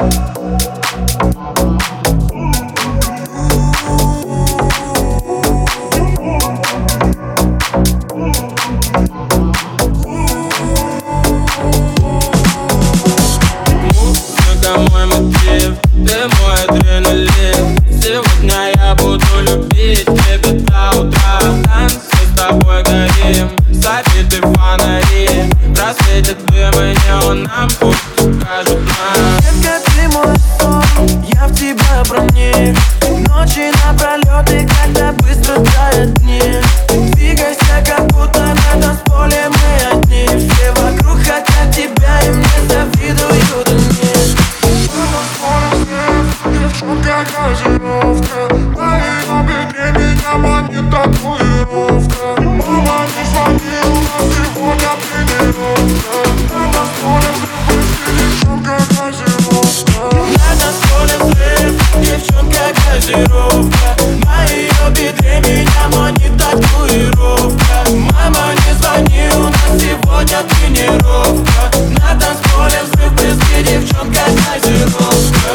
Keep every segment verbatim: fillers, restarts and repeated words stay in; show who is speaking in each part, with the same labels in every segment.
Speaker 1: Мой мотив, ты мой адреналин. Сегодня я буду любить тебя до утра. Танцы с тобой горим, забиты фонари. В рассвете дымы неоном путь покажут нам.
Speaker 2: Детка, ты мой сон, я в тебя проник. Ночи напролет, и когда быстро тают дни. Двигайся, как будто на танцполе мы одни. Все вокруг хотят тебя, и мне завидуют они.
Speaker 3: Девчонка газировка, на ее бедре меня манит татуировка. Мама, не звони, у нас сегодня тренировка. На танцполе взрыв, девчонка газировка.
Speaker 2: На танцполе взрыв, девчонка газировка. На ее бедре меня манит татуировка. Мама, не звони, у нас сегодня тренировка. На танцполе взрыв, близкий, девчонка газировка.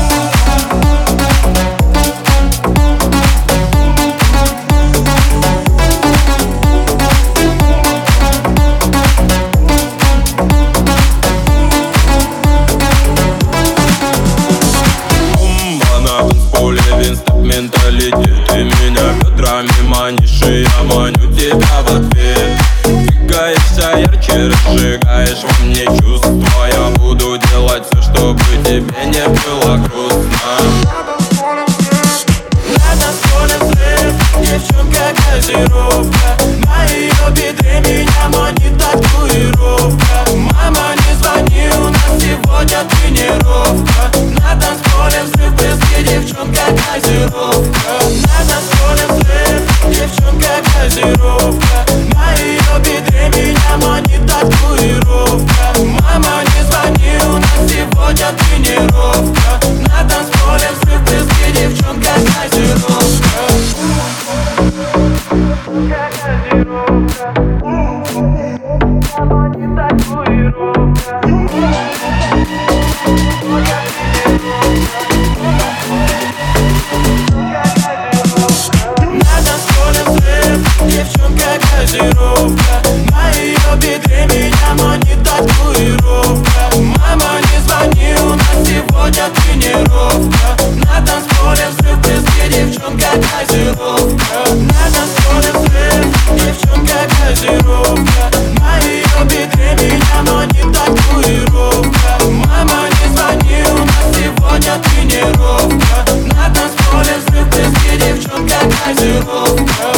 Speaker 1: Менталитет, ты меня бедрами манишь, и я маню тебя в ответ. Двигаешься ярче, разжигаешь во мне чувства. Я буду делать все, чтобы тебе не было грустно.
Speaker 2: На танцполе взрыв, девчонка газировка. На ее бедре меня манит татуировка. Мама, не звони, у нас сегодня тренировка. На танцполе взрыв, близкий, девчонка газировка. На танцполе взрыв, девчонка газировка. На ее бедре меня манит татуировка. Мама, не звони, у нас сегодня тренировка. На танцполе взрыв, близкий, девчонка газировка. Девчонка газировка, на ее бедре меня манит татуировка. Мама, не звони, у нас сегодня тренировка. На танцполе взрыв, близкий, девчонка газировка. На танцполе взрыв, девчонка газировка. На ее бедре меня манит татуировка. Мама, не звони, у нас сегодня тренировка. На танцполе взрыв, близкий, девчонка газировка.